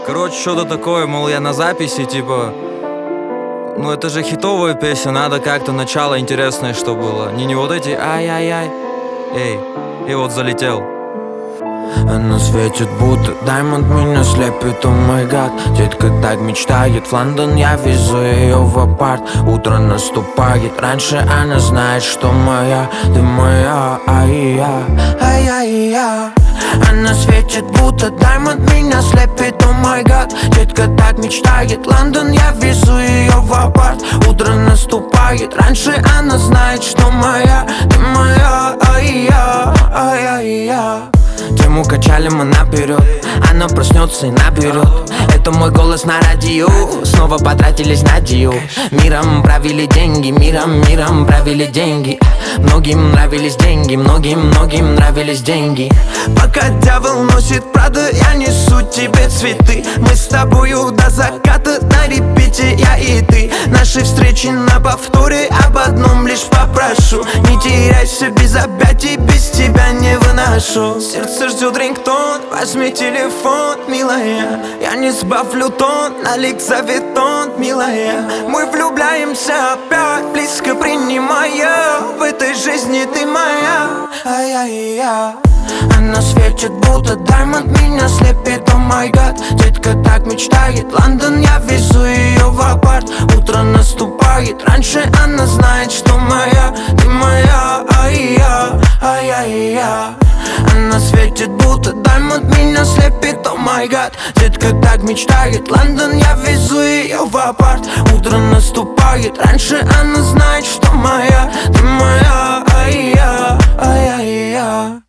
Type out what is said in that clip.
Короче, что-то такое, мол, я на записи, типа. Ну это же хитовая песня, надо как-то начало интересное, что было. Не вот эти ай-яй-яй. Эй, и вот залетел. Она светит, будто даймонд, меня слепит, о май гад. Детка так мечтает, в Лондон я везу ее в апарт. Утро наступает, раньше она знает, что моя, ты моя, ай-я. Она светит, будто даймонд, меня слепит, о май гад. Детка так мечтает, Лондон, я везу ее в апарт. Утро наступает, раньше она знает, что моя, ты моя, ай-я. Тему качали мы наперед, она проснется и наберет. Это мой голос на радио, снова потратились на дию. Миром правили деньги, миром правили деньги. Многим нравились деньги, многим нравились деньги. Пока дьявол носит Прада, я несу тебе цветы. Мы с тобою до заката на репите, я и ты. Наши встречи на повторе, об одном лишь попрошу: не теряйся без объятий, без тебя не выношу. Сердце ждет рингтон, возьми телефон, милая. Я не сбавлю тон, на Ликсавитон, милая. Мы влюбляемся опять, близко принимая. В этой жизни ты моя, ай-яй-я. Она светит, будто даймонд, меня слепит, о май гад. Детка так мечтает, Лондон, я везу ее в апарт. Утро наступает, раньше она знает, что моя, ты моя, ай-я. Она светит, будто даймонд, меня слепит, о май гад. Детка так мечтает, Лондон, я везу ее в апарт. Утро наступает, раньше она знает, что моя, ты моя, ай-я.